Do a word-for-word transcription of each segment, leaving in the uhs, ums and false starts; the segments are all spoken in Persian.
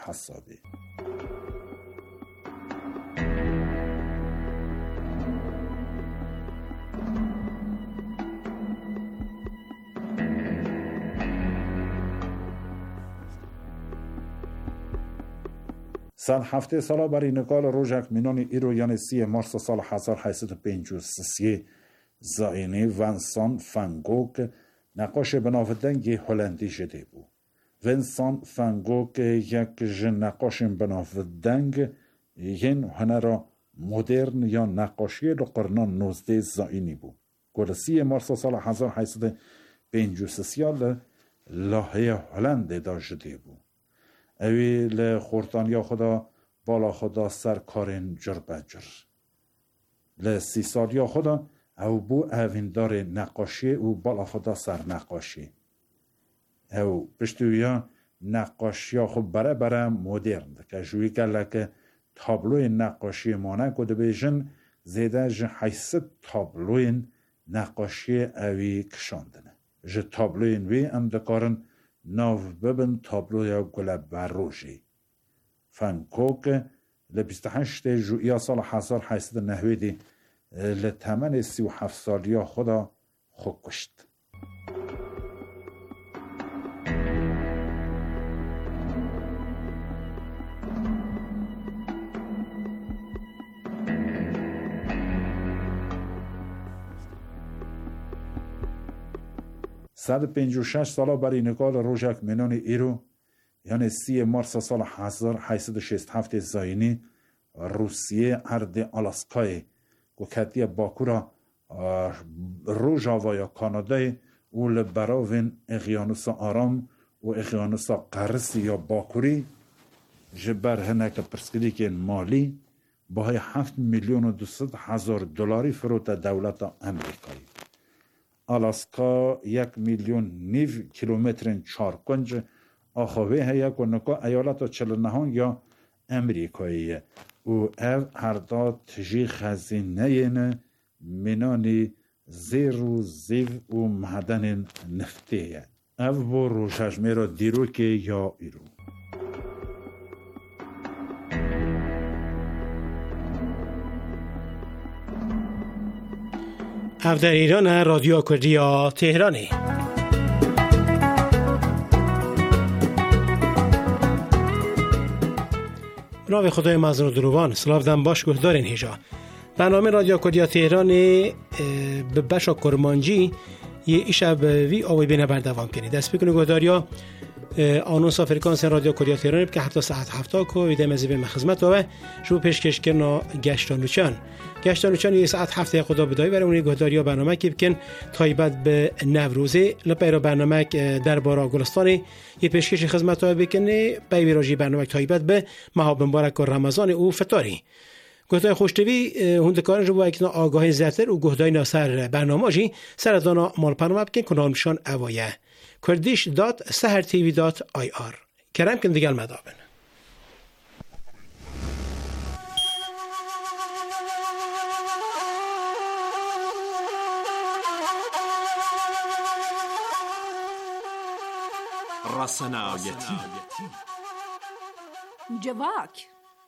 حسابی. سال هفته سالا برای نقال روژک مینان ایرو یعنی سی مارس سال هزار و هشتصد و پنجاه و سه زاینی ونسان فان گوگ نقاش بناودنگ هلندی شده بود. ونسان فان گوگ یک نقاش بناودنگ این هنر مدرن یا نقاشی در قرن نوزده زاینی بود. گل سی مارس سال هزار و هشتصد و پنجاه و سه لاهه هلند داشته بود. اوی لخورتانیا خدا بالا خدا سر کارن جر بجر. لسی سالیا خدا او بو اویندار نقاشی او بالا خدا سر نقاشی. او پشتویا نقاشی خود بره بره مدرن که جوی گله که تابلوی نقاشی مانه کده بیشن زیده جه حیثت تابلوی نقاشی اوی کشاندنه. جه تابلوی وی ام دکارن ناو ببن تابلوی گل بروجی. فان گوگ لبیست هشت جویا سال هزار و هشتصد و نود لتمن سی و هفت سالیا خدا خود کشت. صد و پنجاه و شش سالا برای نقال روژک مینان ایرو یعنی سی مارس سال هزار و هشتصد و شصت و هفت زاینی روسیه ارد آلاسکای گوکتی باکورا روژاوا یا کانادای و لبراوین اقیانوس آرام و اقیانوس قرص یا باکوری جبر هنک پرسکریک مالی باهای هفت میلیون و دویست هزار دلاری فروت دولت امریکایی. آلاسکا یک میلیون نیو کیلومتر چارکنج آخوه هیا کنکا ایالت چل نهان یا امریکایی او او هر دا تجی خزینه منانی زیرو زیو و معدن نفتیه او با روشجمه را دیروکه یا ایرو. او در ایران رادیو کردیا تهرانی. نام خدای مظنون دروان سلاف دم باش گهدارین هیجا. برنامه رادیو کردیا تهرانی به بشا کرمانجی یه ایشا به وی آوی بینه بردوام کنی. دست بکنی گهداریا آنونس آفریکانس رادیو کردیا تهرانی که هفته ساعت هفته کو ویده مزیبه مخدمت و شو پیشکش کردن گشتانوچان. گشتانوچان یه ساعت هفته خدا بدایی برای اونی گهداریا برنامه که بکن تایبت به نوروزی لپیرا برنامه درباره گلستانی یه پیشکش خدمت ها بکنه بای بیراجی برنامه تایبت به ماه مبارک رمضان او فطاری. گهدای خوشتوی هندکارن جو با اکنا آگاهی زیاتر و گهدای ناصر برنامه‌جی سردانا مال پرنامه بکن کنانشان اوایه کردیش دات سهر تیوی دات آی آر کرم کن دیگل مدابن. رسنایتی جواک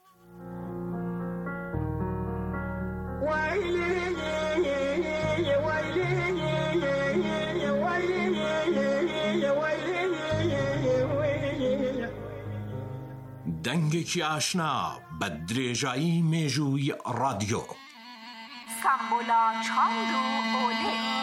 دنگێکی ئاشنا بە درێژایی مێژووی رادیۆ سامبولا چاند و ئۆلێ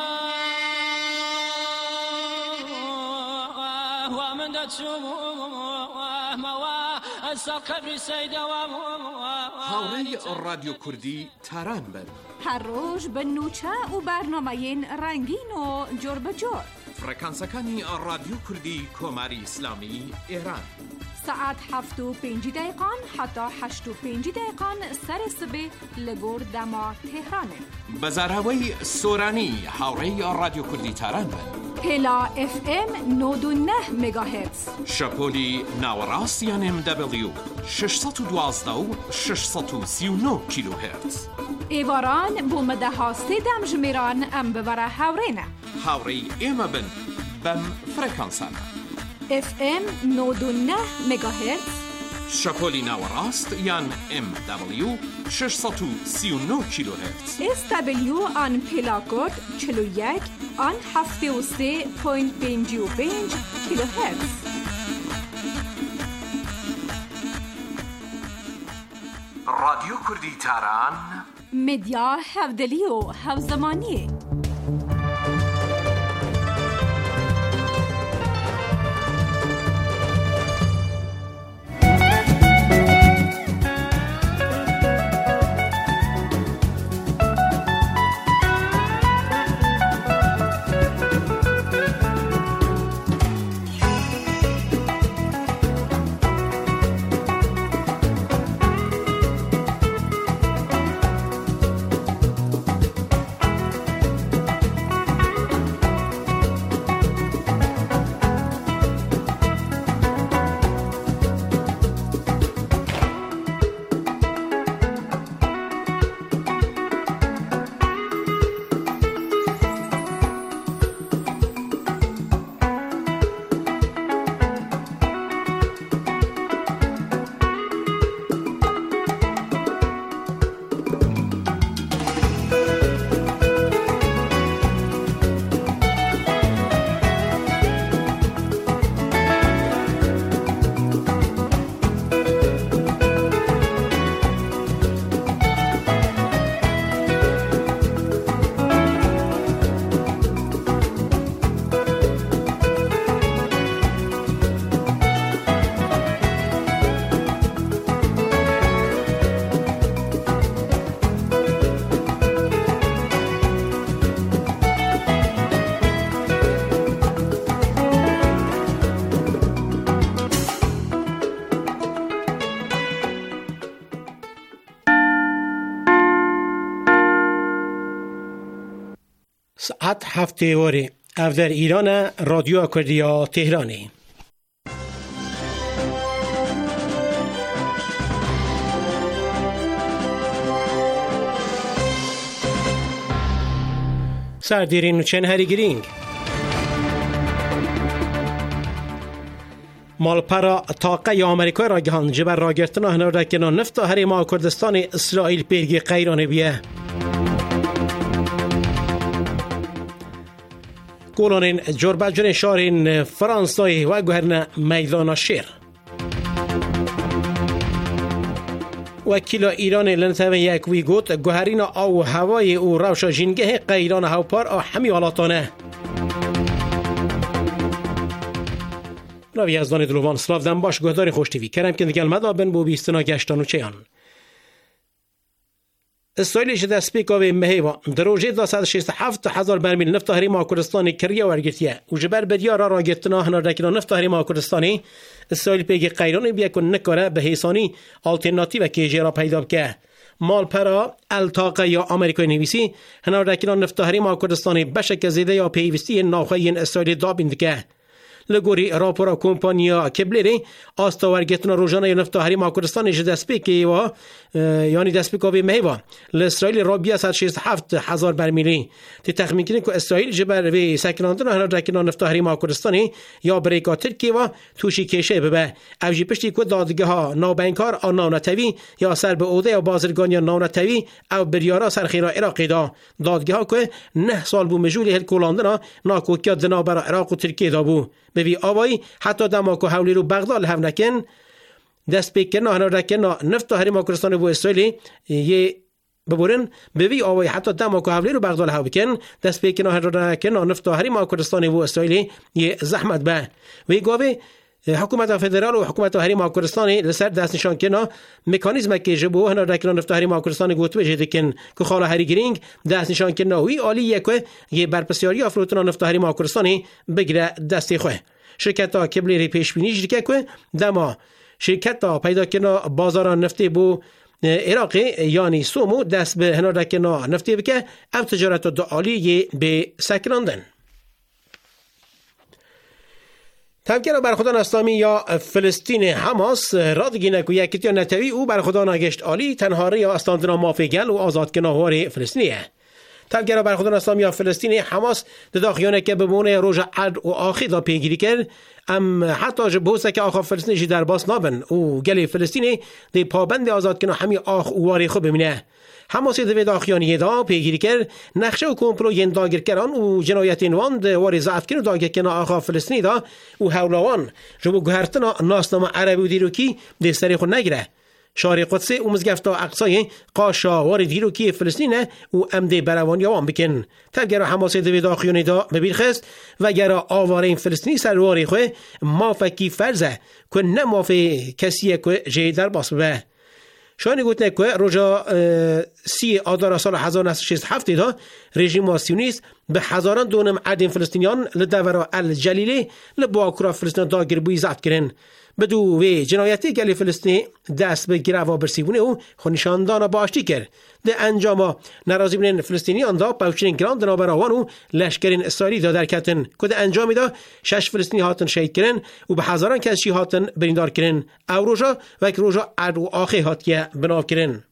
هاوڕێی رادیۆ کوردی تاران بن هەر ڕۆژ بە نوچە و بەرنامەیەن ڕەنگین و جۆر بەجۆر فرەکانسەکانی رادیۆ کوردی کۆماری ئیسلامی ئێران ساعت هفت و پنج دقیقان حتی هشت و پنج دقیقان سر سبه لگور دما تهرانه. بزرهوی سورانی هاوڕێی رادیۆ کوردی تاران بن. هلا اف ام نود و نه مگاهرتز. شپولی ناوەڕاستیان ام دبلیو ششصد و دوازده و ششصد و سی و نه کیلو هرتز. ایواران بو مدەها سێدەم ژمێران ئەم ببەرە هاوڕێنە. هاوڕێی ئێمە بن بەم فرەکانسانە. اف ام نود و نه مگاهرتز شپولی نوراست یان ام دبلیو ششصد و سی و نه کیلوهرتز. اس دبلیو آن پلاکود چهل و یک آن هفتاد و سه ممیز پنجاه و پنج کیلوهرتز. رادیو کردی تاران مدیا هفدلی و هفزمانی. ساعت هفته وری او در ایران رادیو کردیا تهرانی. سردیرین و چن هری گرینگ مالپرا طاقه آمریکا را گهان جبر را گرتنا هنر رکنه نفت هری ما کردستان اسرائیل پیرگی قیرانه بیه گولانین جربجن شارین فرانسای و گوهرن میدان شیر وکیل ایران لنتوه یک وی گوت گوهرین او هوای او روشا جنگه قیران هاوپار او همی حالاتانه راوی از دان دلوان سلاف دن باش گهدار خوش تیوی کرم که دیگل مدابن بو بیستنا گشتان و چیان اسرائیل دست پیکاوی مهیوا در روزه دو صد و شصت و هفت هزار برمیل نفت هریما کردستانی کریه ورگتیه و جبر بدیارا را گرتنا هنر دکنا نفت هریما کردستانی اسرائیل پیگی قیران بیا کن نکاره به حسانی آلترناتیو که جرا پیدا بکه مال پرا التاقه یا آمریکای نویسی هنر دکنا نفت هریما کردستانی بشک زیده یا پیوستی ناخوین اسرائیل دابیند که لگوری راپورا کمپانیا کبلری آستاورگتنا روزانه نفت هریما کردستانی جد اسپیکی و یعنی دسپیکاوی مهیوا لاسرائیل رابیا صد و شصت و هفت هزار برمیلی تی تخمین کنید که اسرائیل جبر وی سکناندن هنر دکنا نفت هریما کردستانی یا بریکا ترکی و توشی کشه ببه اوجی پشتی که دادگه ها نابنکار آن نانتوی یا سر به عهده یا بازرگانی نانتوی او بریارا سرخیرا عراقی دا دادگه ها که نه سال بو مجولی هل کولاندنا ناکوکیا دنا برا عراق و ترکیه دا بو بوی آوایی حتی دماکو حولی رو بغداد هم نکن دست پیکن نه نرکن نفت هریما کردستان و اسرائیل یه ببرن بوی آوایی حتی دماکو حولی رو بغداد هم بکن دست پیکن نه نرکن نفت هریما کردستان و اسرائیل یه زحمت به وی گاوی حکومت فدرال و حکومت هریما کردستان لسر دست نشان کنه مکانیزم که جبو هنر دکنا نفت هریما کردستان گوت بجه دکن که خاله هری گرینگ دست نشان کنه وی عالیه که یه برپسیاری افروتنا نفت هریما کردستان بگیره دستی خو شرکت ها کبلی پیش بینی جدی که دما شرکت ها پیدا کنه بازار نفتی بو عراقی یعنی سومو دست به هنر دکنا نفتی بکه او تجارت دو عالی به سکراندن تمکن برخودان اسلامی یا فلسطین حماس رادگینه که یکیتیا نتوی او برخودان آگشت عالی تنهاری یا استاندنا مافیگل و آزاد کناهوار فلسطینیه تفگرا برخودان اسلامی فلسطین حماس داخیانه که به مونه روژ عد و آخی دا پیگیری کرد ام حتی جبوسه که آخا فلسطینی در باس نابن و گلی فلسطینی دی پابند آزاد کنه همی آخ و واری خوب بمینه. حماس دوید آخیانی دا پیگیری کرد نقشه و کمپلو ین داگر کران و جنایت اینوان ده واری ضعف کنه داگر کنه آخا فلسطینی دا و حولاوان جبو گهرتنا ناسنامه عربی و دیروکی دی سری خود نگره. شهر قدس و مزگفتا اقصای قاشا وار دیروکی فلسطینه و امده بروان یوان بکن. تفگر حماس دوید آخیانی دا ببیر خست و گره آواره فلسطینی سرواری خواه مافکی فرزه که نمافه کسیه که جه در باس ببه. شانی گوتنه که روژا سی آدار سال هزار و نهصد و شصت و هفت دا رژیم سیونیست به هزاران دونم عدین فلسطینیان لدورا الجلیلی لباکرا فلسطین داگر بوی زعب کرن. بدو و جنایتی گلی فلسطینی دست به گروا برسیبونه و خونشاندان باشتی کرد. ده انجام نرازی بینن فلسطینیان دا پوچین گران دنابر آوان و لشکرین اسرائیلی دا در کتن که ده انجامی دا شش فلسطینی هاتن شهید کرن و به هزاران کسی هاتن بریندار کرن او روژا و یک روژا عد و آخی هاتیه بناو کرن.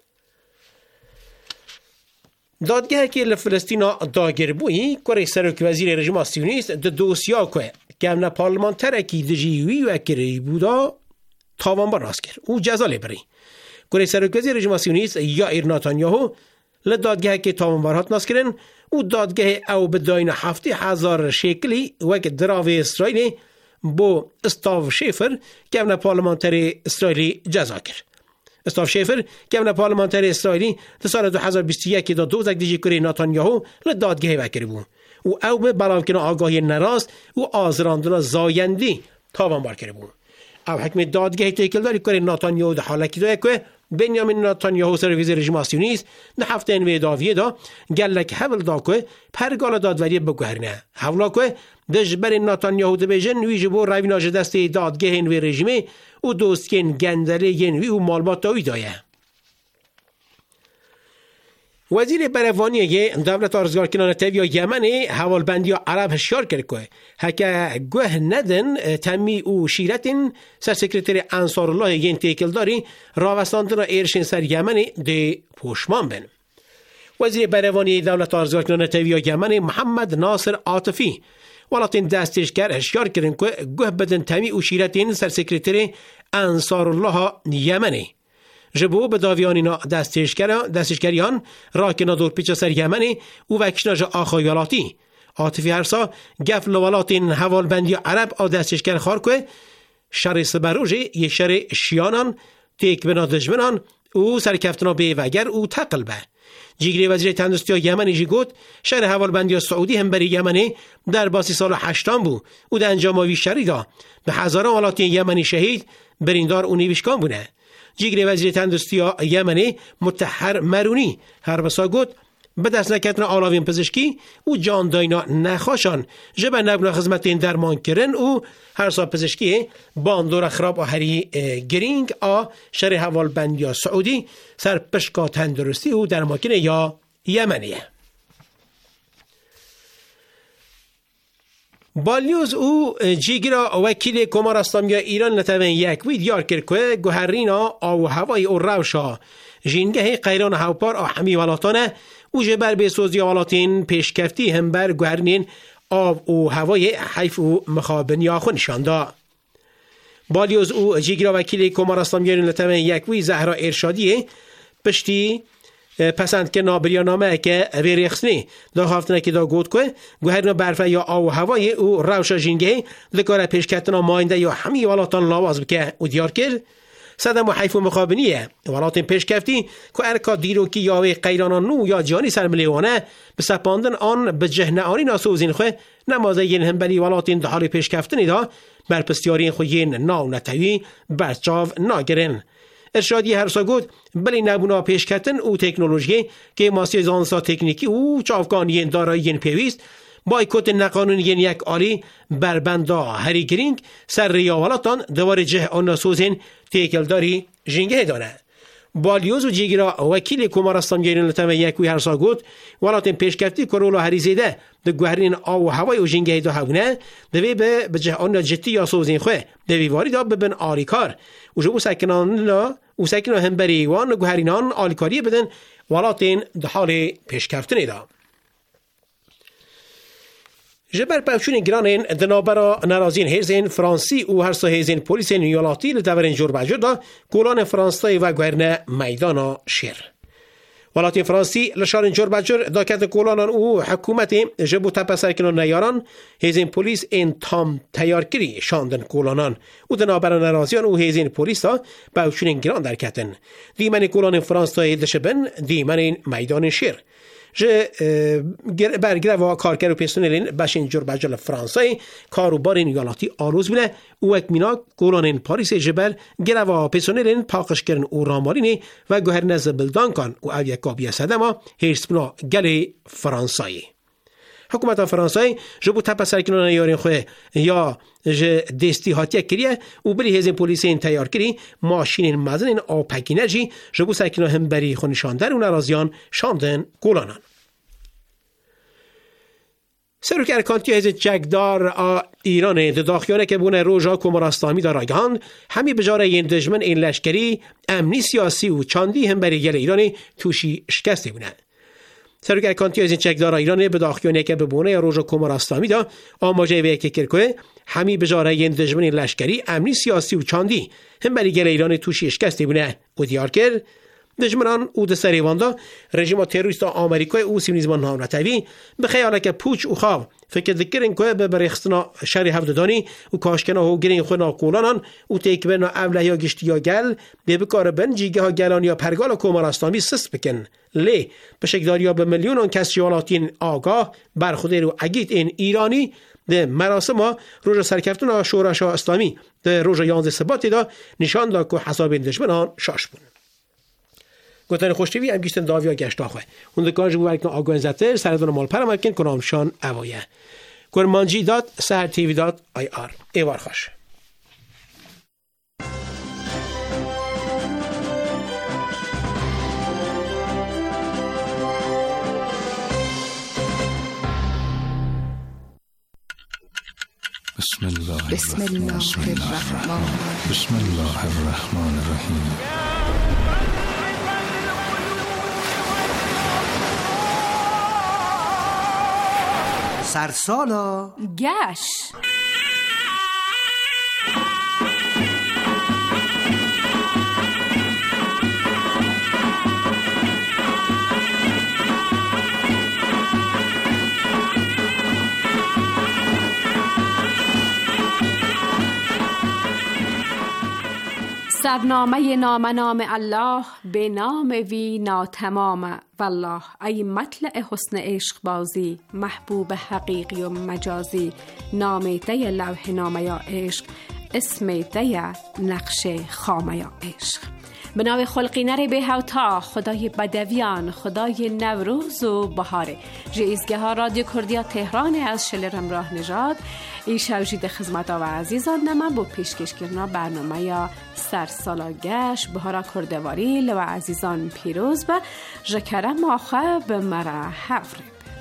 دادگاه که لفلسطین داگر بویی که سرک وزیر رژیم سیونیست ده دوسیا که گمنا پارلمانتر کی دجیوی و کری بودا تاوان براس کرد او جزا لبری کره سرک وزیر رژیم سیونیست یائیر نتانیاهو لدادگاه که تاوان برات ناس کردن او دادگاه او بداین هفته هزار شکلی وک دراوه اسرائیلی بو استاو شیفر گمنا پارلمانتر اسرائیلی جزا کرد. استاو شیفر گمنا پارلمانتر اسرائیلی در سال دو هزار و بیست و یک دا دوزک دیجی کره نتانیاهو لدادگاه وکری بود و او به بلاو کنه آگاهی نراست و آزراندن زایندی تاوان بار کرده بود. او حکم دادگاه تیکل داری کاری نتانیاهو ده حالکی داره که بنیامین نتانیاهو سر وزیر رژیم سیونیست ده هفته انوی داویه دا گلک حول دا که پرگال دادوری بگوهرنه حولا که دجبر نتانیاهو ده بیجن ویجه بو رویناج دست دادگاه انوی رژیمه و دوستکن گندره ینوی و مالبات داوی دایه. وزیر بروانی دولت آرزگار کنان تیویا یمن حوالبندی عرب هشیار کرد که هکه گوه ندن تمی و شیرتین سر سکرتری انصار الله ین تیکل داری راوستاندن ایرشین سر یمن ده پوشمان بن. وزیر بروانی دولت آرزگار کنان تیویا یمن محمد ناصر عاطفی ولاتین دستش کرد هشیار کرد که گوه بدن تمی و شیرتین سر سکرتری انصار الله یمنی جبو به داویانینا دستشکریان راکنا دور پیچا سر یمنی و وکشناج آخایالاتی عاطفی هرسا گفل ولاتین حوالبندی عرب آ دستشکر خارکوه شر سبروجه یه شر شیانان تیک بنا دجمنان او سرکفتنا به وگر او تقلبه. جیگری وزیر تندرستی یمنی جی گوت شر حوالبندی سعودی هم بری یمنی در باسی سال هشتان بو او ده انجاماوی شری دا به هزاران ولاتین یمنی شهید بریندار او نیوشکان بونه. جیگری وزیر تندرستی یمنی متحر مرونی هر بسا گوت به دست نکتن آلاوین پزشکی و جان داینا نخواشان جبه نبنا خدمتین درمان کرن و هر سا پزشکی باندور خراب و هری گرینگ آ شر حوالبندی سعودی سر پشکا تندرستی و درماکن یا یمنیه. بالیوز او جیگرا وکیل کمار اسلامی ایران نتوان یک وید یار کرد که گوهرینا آو هوای او روشا جینگه قیران هاوپار آهمی ولاتانه او جبر به سوزی ولاتین پیشکفتی هم بر گوهرنین آب و هوای حیف و مخابنی آخو نشانده. بالیوز او جیگرا وکیل کمار اسلامی ایران نتوان یک وید زهرا ارشادیه پشتی پسند که نابریانامه که ویریخسنی دا خوافتنه که دا گود که گوهرنا برفه یا آو هوای او روشا جینگه لکاره پیشکتنا ماینده یا همی ولاتان لاواز بکه او دیار کرد صدم و حیف و مخابنیه ولاتین پیشکفتی که ارکا دیروکی یاوی قیرانان نو یا جانی سرملیوانه بسپاندن آن به جهنه آنی ناسوزین خواه نمازه ین هم بلی ولاتین ده حال پیشکفتنی دا برپستیارین خوین ناو نتوی برچاو ناگرن. ارشادی هر سا گود بلی نبونا پیشکتن او تکنولوژی که ماسی زانسا تکنیکی او چافکانی دارایی پیویست بایکوت نقانونی یک آلی بربندا هری گرینگ سر ریاولاتان دوار جه آناسوزین تیکلداری جنگه دانه. بالیوز و جیگرا وکیل کمارستان گیرین لطمه یکوی هر سا گود ولاتین پیشکفتی کرولا هری زیده ده گوهرین آو هوای و جنگه دا هونه دوی به جه آن جتی یا سوزین خواه دوی واری دا ببن آری کار و جبو سکنان لا و سکن هم بریوان گوهرینان آلیکاری بدن ولاتین ده حال پیشکفتنی دا. جبر پاوچون گرانین دنابرا نرازین هیزین فرانسی و هر سه هیزین پلیس نیولاتی لدورین جور بجر دا کولان فرانسای و گوهرنه میدانا شیر. ولاتین فرانسی لشارین جور بجر دا کت کولانان او حکومتی جبو تپسر کنان نیاران هیزین پلیس این تام تیار کری شاندن کولانان و دنابرا نرازیان و هیزین پلیس دا پاوچون گران در کتن. دیمن کولان فرانسای دشبن دیمن میدان شیر. جه برگره و کارگر و پیسونلین بشین جور بجل فرانسای کاروبار نیالاتی آروز بله او اکمینا کولانین پاریس جبل گره و پیسونلین پاقش کرن او رامالینی و گوهر نزد بلدان کن و او یکابی سدما هیرسپنا گل فرانسایی. حکومت فرانسای جبو تپسر کنان یارین خواه یا جه دستی هاتیه کریه و بری هزین پولیسین تیار کری ماشین مزنین آپکینجی جبو سرکنان هم بری خونشاندن و نرازیان شاندن کولانان. سروک ارکانتی هزین چکدار ایران دداخیانه که بونه روژا کمرستامی دار آگهاند همی بجاره این دجمن این لشکری امنی سیاسی و چاندی هم بری گل ایرانی توشی شکسته بونه. سروک ارکانتی هزین چکدار ایران بداخیانه که بونه روژا کمرستامی دا آماجه وی که کرکوه همی بجاره این دجمن این لشکری امنی سیاسی و چاندی هم بری گل ایرانی توشی شکسته بونه و دیار کرد دجمنان او د سریواندا رژیم تروریست آمریکای او سیمنیزمان نامرتوی به خیال که پوچ او خواه فکر ذکرین که به برخستنا شهر هفددانی و کاشکنا و گرین خونا قولانان او تکبرنا اوله یا گشتی یا گل به بکار بن جیگه ها گلان یا پرگال کمرستامی سس بکن لی به شکداریا به میلیون کس شوالاتین آگاه برخوده رو اگید این ایرانی ده مراسم ها روژ سرکفتون شورش اسلامی ده روژ یانزده سباتی دا نشان دا که حساب این دشمنان شاش بون. گفتن خوشتیوی هم گیشتن داویا گشت آخوه. اون دکانش گوهر کن آگوین زدتر سردان مال پرمکن کنامشان اوایه. گرمانجی داد سهر تیوی داد آی آر. ایوار خوش. بسم الله بسم الله الرحمن بسم الله الرحمن الرحیم. سرسالا گش سرنامه نام نام الله به نام وی ناتمام والله ای مطلع حسن عشق بازی محبوب حقیقی و مجازی نام دی لوح نامه یا عشق اسم دی نقش خامه یا عشق به نام خلقی نر به هوتا خدای بدویان خدای نوروز و بهاره جیزگه ها رادیو کردیا تهران از شلرم راه نژاد ای شوجید خدمت و عزیزان نما با پیشکش کردن برنامه یا سرسالا گشت بهارا کردواری لو عزیزان پیروز و جکرم آخه به مرا حفره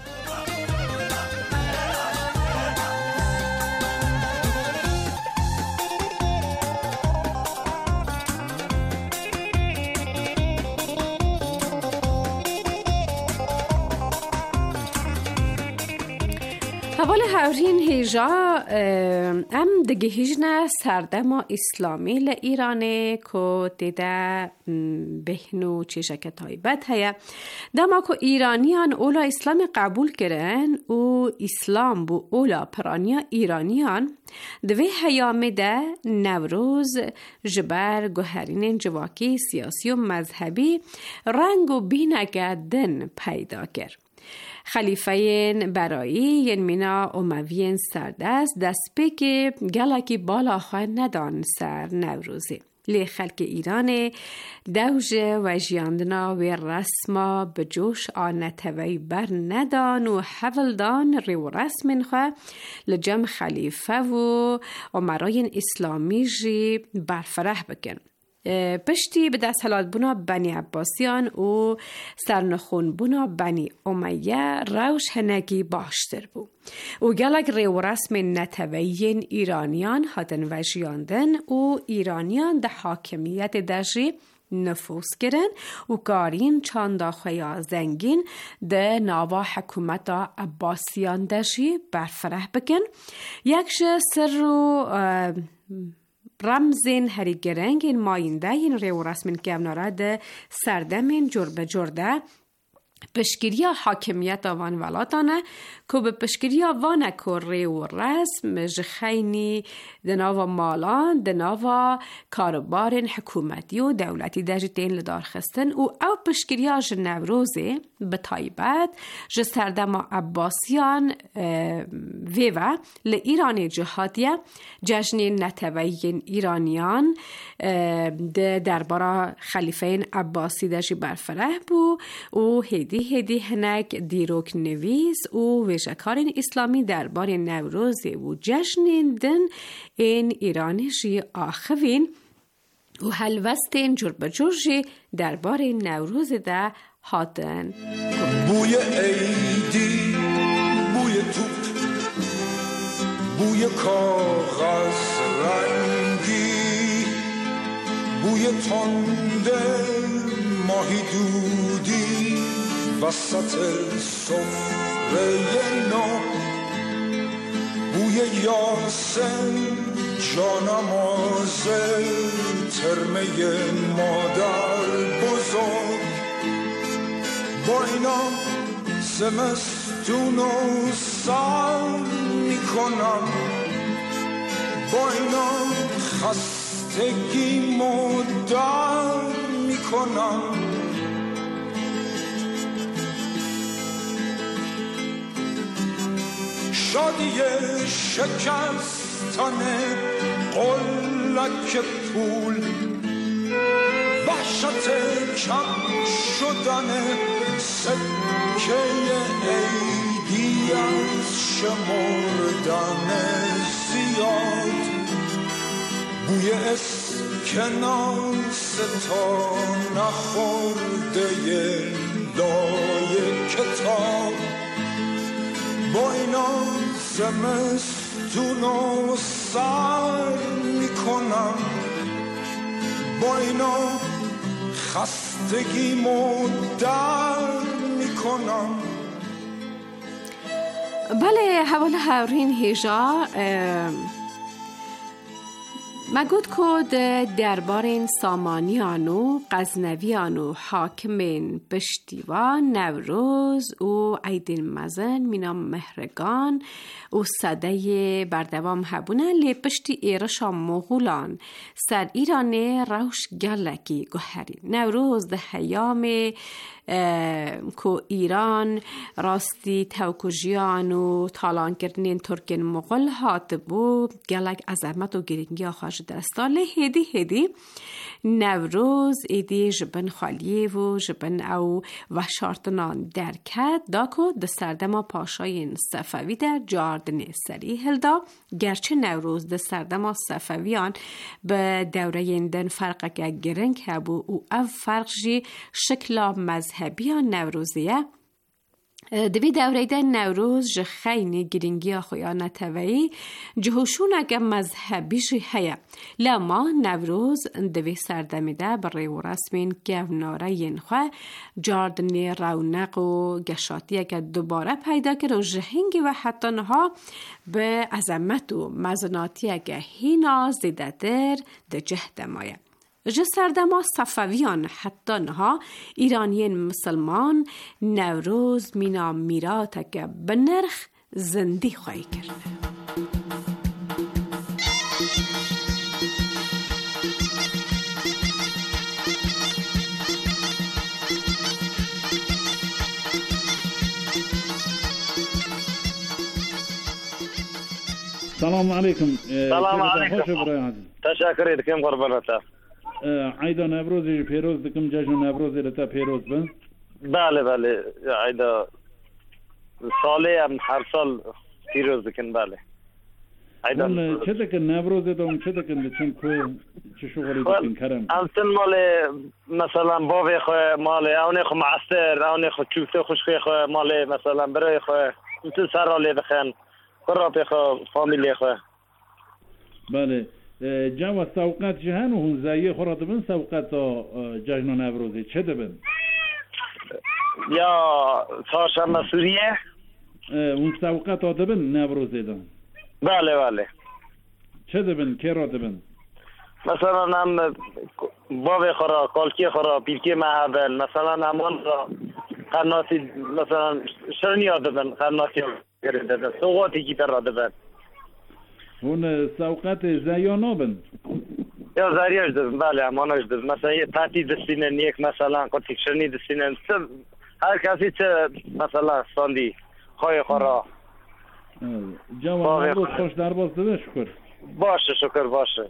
حوال هاورین هیجا ام دگه هیجنه سردما اسلامی لإیرانه که دیده بهنو چیشک تایبت هیا دما که ایرانیان اولا اسلام قبول کرن و اسلام بو اولا پرانیا ایرانیان دوی هیامه ده نوروز جبر گوهرین جواکی سیاسی و مذهبی رنگ و بینگه دن پیدا کرد. خلیفین برایی ین مینا امویین سردست دست بگه گلکی بالا خواه ندان سر نوروزی. لی خلق ایران دوج و جیاندنا و رسما به جوش آنتوی بر ندان و حولدان ریو رسم خواه لجم خلیفه و امرای اسلامی جی برفرح بکن. پشتی به دست حلال بنا بنی عباسیان و سرنخون بنا بنی امیه روش هنگی باشتر بو و گلک ریو رسم نتوین ایرانیان هاتن و جیاندن و ایرانیان ده حاکمیت دجی نفوذ کردن و کارین چند خویا زنگین ده ناوا حکومت عباسیان داشی برفره بکن. یکش سر و رمزین هری گرنگ این ماینده این ریو رسمین که امناره ده سردمین جور به جور ده پشگیریا حاکمیت آوان ولاتانه که به پشگیریا وانه که ریو رسم جخینی دناوا مالان دناوا کاربارین حکومتی و دولتی دجتین لدار خستن و او پشگیریا جنوروزی به طایبت جستردما عباسیان ویوه لإیرانی جهادیه جشنین نتویین ایرانیان ده دربارا خلیفین عباسی دجی برفره بو و هدی هدی هنک دیروک نویس و ویژکارین اسلامی دربار نوروز و جشن دن این ایرانی جی آخوین و هلوستین جور بجور جی دربار نوروز ده هاتن. بوی عیدی، بوی توپ، بوی کاغذ رنگی، بوی تنده ماهی دودی وسط سفره نو، بوی یاسم جانماز ترمه مادر بزرگ، با اینا زمستون و سر میکنم، با اینا خستگی مدر میکنم. شادی شکستن قلک پول، وحشت کم شدن سکه عیدی از شمردن زیاد، بوی اسکناس تا نخورده لای کتاب، با اینا زمستون و سر میکنم، با اینا خستگی مدر میکنم. بله حوال هاورین هیجا مگود کود دربارین سامانیان و غزنویان و حاکمین پشتیوان نوروز و عیدین مزن مینام مهرگان و صده بردوام هبونه لی پشتی ایرشا مغولان سر ایران روش گلکی گوهری نوروز ده حیام که ایران راستی توکجیان و تالان کردنین ترکین مغول هات بو گلک عظمت و گرینگی آخواش درستان هدی هدی نوروز ایدی جبن خالیه و جبن او وشارتنان درکت داکو دستردما پاشاین صفوی در جاردن سری هلدا، گرچه نوروز دستردما صفویان به دوره ایندن فرق که گرنگ هبو و او فرق جی شکل مذهبیان نوروزیه دوی دوره ده نوروز جه خیلی گرینگی آخویا نتوی جهوشون اگه مذهبی جه هیا لما نوروز دوی سردمیده برای و رسمین گوناره ین خواه جاردنی رونق و گشاتی اگه دوباره پیدا کرد و جهنگی و حتی نها به عظمت و مزناتی اگه هینا زیده در ده جهد مایه جسردما صفویان حتی نها ایرانیین مسلمان نوروز مینا میرات که به نرخ زندی خواهی کرده. سلام علیکم. سلام علیکم. تشکر دکم قربانتا. عیدا نوروزی پیروز دکم جشن نوروزی لتا پیروز بن؟ بله بله عیدا ساله هم هر سال پیروز دکن بله. عیدا چه دکن نوروزی دوم چه دکن چون کو چه شغلی دکن کرم؟ امتن مال مثلا باوی خواه مال اونی خو معستر اونی خو چوفته خوشخی خواه مال مثلا برای خواه امتن سرالی بخن قرابی خواه فامیلی خواه. بله جوا سوقت جهان و هون زایی خورا دبن سوقت جشن نوروزی چه دبن؟ یا چهارشنبه سوریه اون سوقت ها دبن نوروزی دن؟ بله بله. چه دبن؟ که را دبن؟ مثلا هم باب خورا کالکی خورا پیلکی محبن مثلا همان را قرناتی مثلا شرنی ها دبن قرناتی ها گرده دبن سوقاتی کی تر را دبن اون سوقت زیانا بن؟ یا زریاش دبن بله هماناش دبن مثلا یه تاتی دستینن یک مثلا قطیک شرنی دستینن هر کسی چه مثلا ساندی خواهی خورا جوان روز خوش در باز دبن شکر باشه شکر باشه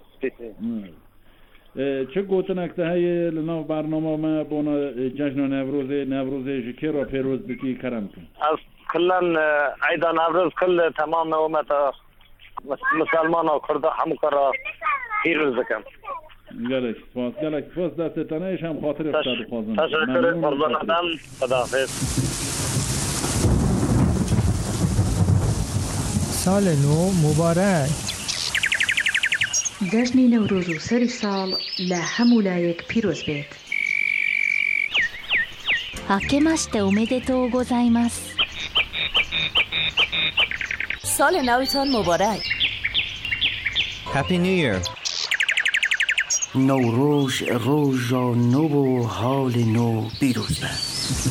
چه گوتن اکته های لناو برنامه ما بونا جشن نوروز نوروز جکی را پیروز بکی کرم کن از کلن عیدا نوروز کل تمام امت مسلمان و کرده همو کرا پیروز بکن گلک سپاس گلک سپاس دست تنهش هم خاطر افتاد خوازم تشکر قربان آدم خداحافظ. سال نو مبارک. جشن نوروز و سری سال لهمو لایک پیروز بید. 明けましておめでとうございます。 سال نوتان مبارک. Happy New Year. نوروز روز نو و حال نو پیروز بید.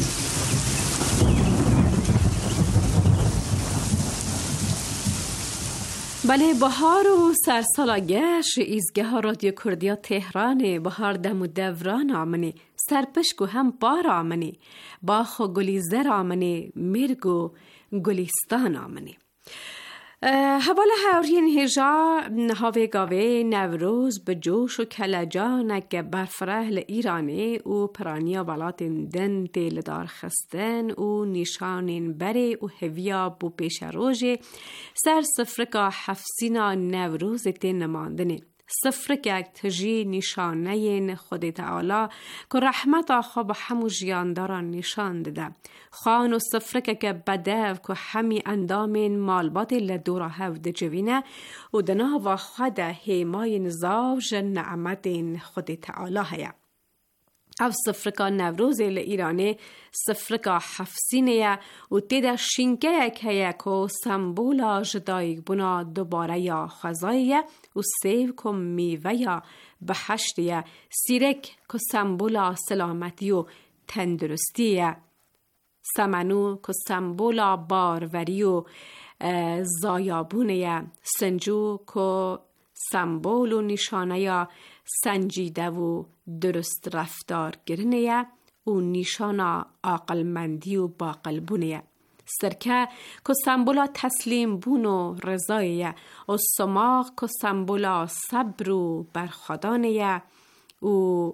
بله بهار و سرسالاگش ایزگاه رادیو کردیا تهران بهار دم و دوران آمنی سرپشک و هم بار آمنی باخ و گلیزر آمنی مرگ و گلیستان آمنی حوال هاورین هجا هاوی گاوی نوروز به جوش و کلجانک برفرهل ایرانی و پرانیا ولات دن تیل دار خستن و نیشانین بری و هویا بو پیش روژه سر سفرکا حفظینا نوروز تین نماندنه سفرک یک تجی نشانه خود تعالی که رحمت آخوا به همو جیانداران نشان داده خان و سفرک که بدو که همی اندامین مالبات لدورا هفته جوینه و دنا و خود هیمای نزاوج نعمت خود تعالی هیا او سفرکا نوروز ایرانی سفرکا حفظینه و تیده شینکه یک که سمبولا جدایگ بنا دوباره یا خزاییه و سیو که میوه یا بحشتیه سیرک که سمبولا سلامتی و تندرستیه سمنو که سمبولا باروری و زایابونه سنجو که سمبول و نشانه یا سنجیده و درست رفتار گرنه و نشانه عاقلمندی و باقلبونه سرکه که سمبولا تسلیم بون و رضایه و سماق که سمبولا صبر و برخدانه و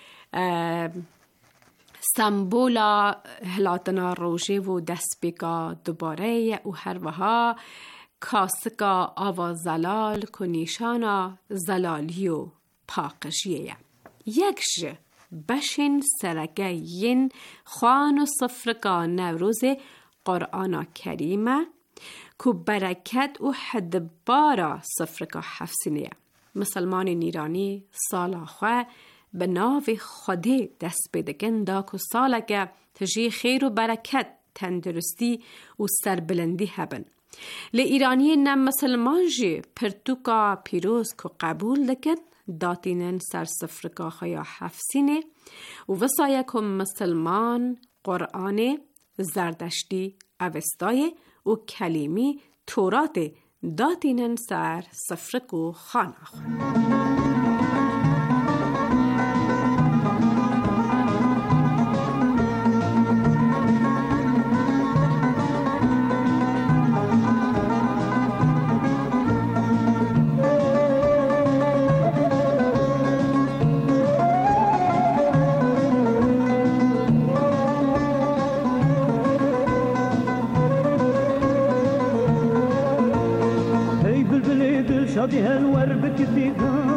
سمبولا هلاتنا روژه و دست بگا دوباره و هر وها کاسکا آوا زلال که نشانا زلالی و پاقشیه یک ج بشین سرگه ین خوان و صفرکا نوروز قرآن کریمه که برکت و حدبارا صفرکا حفظینه مسلمان نیرانی سالا خواه به ناو خوده دست بدگن دا که سالگه تجی خیر و برکت تندرستی و سربلندی هبن لی ایرانی نم مسلمان جی پرتوکا پیروز که قبول دکن داتینن سر سفرکا خیا حفظینه و وسایه که مسلمان قرآن زردشتی اوستای و کلیمی تورات داتینن سر سفرکو خانه خون شادي هالور بكثيرها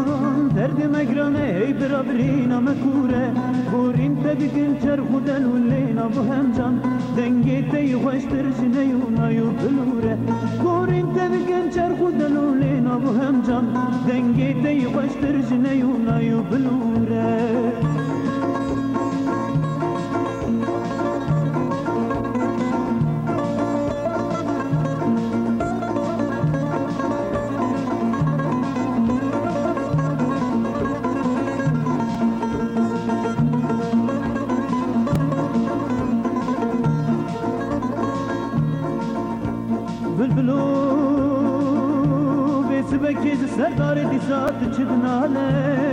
برينا مكورة بورين تبكن شرخو دلو لينا بهمجان دنگي تي خوشتر جنيونا يبلورة بورين تبكن شرخو دلو لينا بهمجان دنگي تي خوشتر جنيونا يبلورة بکیز سردار دیسات چدناله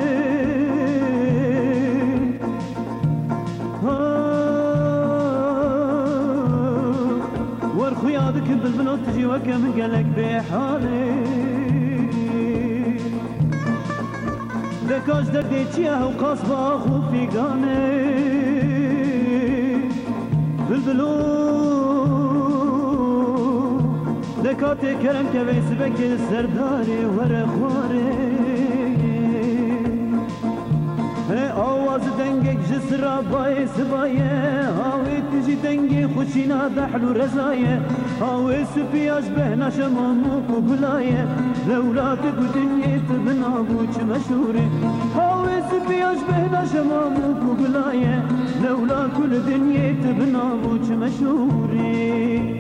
ورخو یاد که بلبلو تجی وکم گلک به حاله دکاش در دیچیه و قصبا خوفی گانه بلبلو دکات کرم که ویس بکر سرداری ور خواره آواز دنگک جسرا بای سبایه آوی تجی دنگی خوشینا دحلو رزایه آوی سپیاش بهنا شمامو کبلایه لولاتک و دنیت بنابو چه مشوره آوی سپیاش بهنا شمامو کبلایه لولاک و دنیت بنابو چه مشوره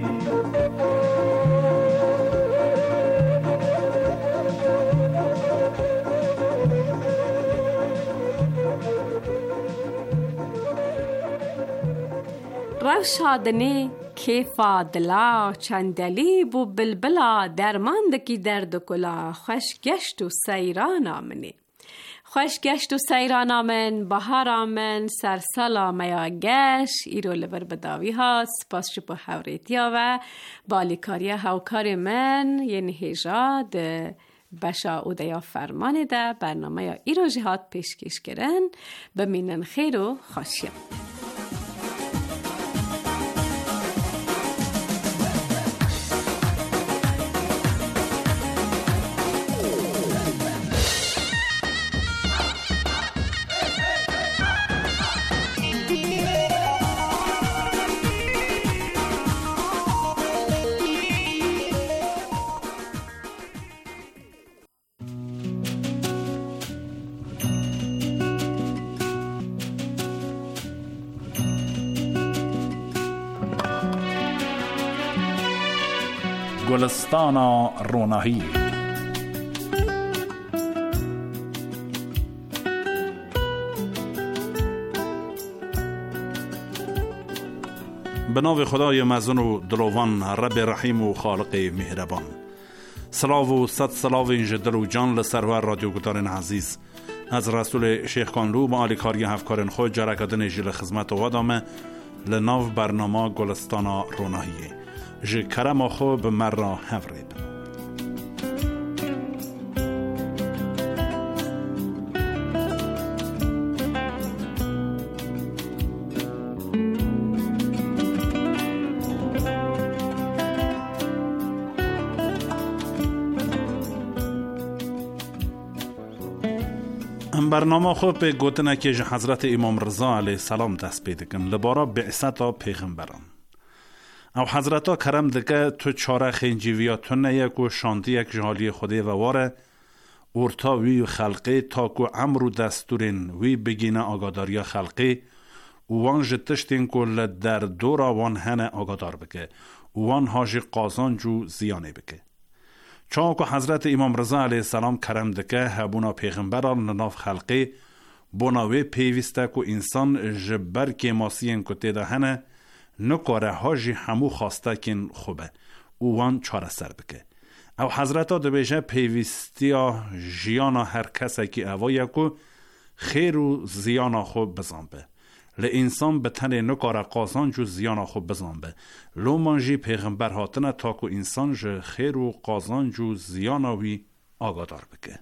روشادنه که فادلا چندلی بو بلبلا درماندکی درد کلا خوش گشت و سیران آمنه خوش گشت و سیران آمن بهار آمن سرسالا میا گشت ایرو لبر بداوی ها سپاس شپو حوریتیا و بالیکاری هاوکار من یعنی هجاد بشا او دیا فرمانه ده برنامه یا ایرو جهاد پیشکش کرن بمینن خیر و خوشیم. گلستان روناهی به نام خدای مزن و دلوان رب رحیم و خالق مهربان. سلاو و صد سلاو اینج دل و جان لسرور رادیو گدارن عزیز از رسول شیخ کانلو با آلیکاری هفکارن خود جرکدن جل خدمت و وادامه لناو برنامه گلستان روناهیه جه کرم خو به مرا هفرید. ام برنامه خو به گوتنه که حضرت امام رضا علیه السلام دست پیدکن لبارا بعثت پیغمبران او حضرتا کرم دکه تو چاره خینجیویا تو نه یک و شانتی یک جهالی خوده و واره ورتا وی خلقی تا کو امر و دستورین وی بگینه آگاداریا خلقی وان جتشتین کل در دورا وان هنه آگادار بکه وان هاجی قازان جو زیانه بکه چون که حضرت امام رضا علیه السلام کرم دکه هبونا پیغمبران نناف خلقی بناوی پیوسته که انسان جبر که ماسین که تیده هنه نکاره هاجی همو خواسته کن خوبه اوان چاره سر بکه او حضرت ها دو بیشه پیوستیا جیانا هر کسی که اوایه که خیر و زیانا خوب بزنبه لانسان به تنه نکاره قازان جو زیانا خوب بزنبه لو منجی پیغمبر هاتنه تا که انسان جو خیر و قازان جو زیاناوی آگادار بکه.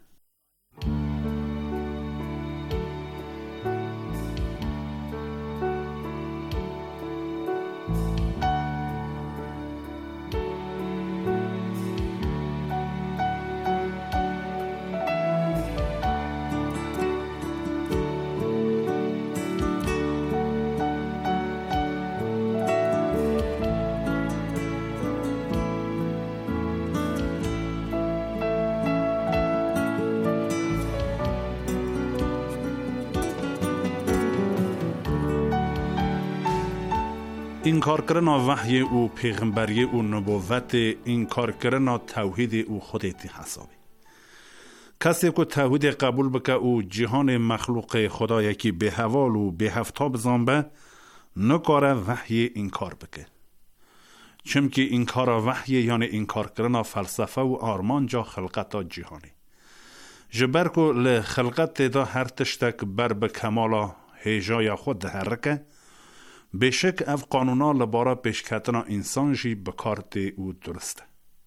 این کار کردن وحی او پیغمبری او نبوت، این کار کردن توحید او خودتی حسابی. کسی که توحید قبول بکه او جهان مخلوق خدا یکی به حوال و به هفتاب زنبه نکاره وحی این کار بکه. چون که این کار وحی یعنی این کار کردن فلسفه و آرمان جا خلقت جهانی. جبر که لخلقت دا هر تشتک بر به کمالا هیجای خود حرکه، بشک اف قانونا لبارا پیشکتنا انسان جی بکارت او درسته.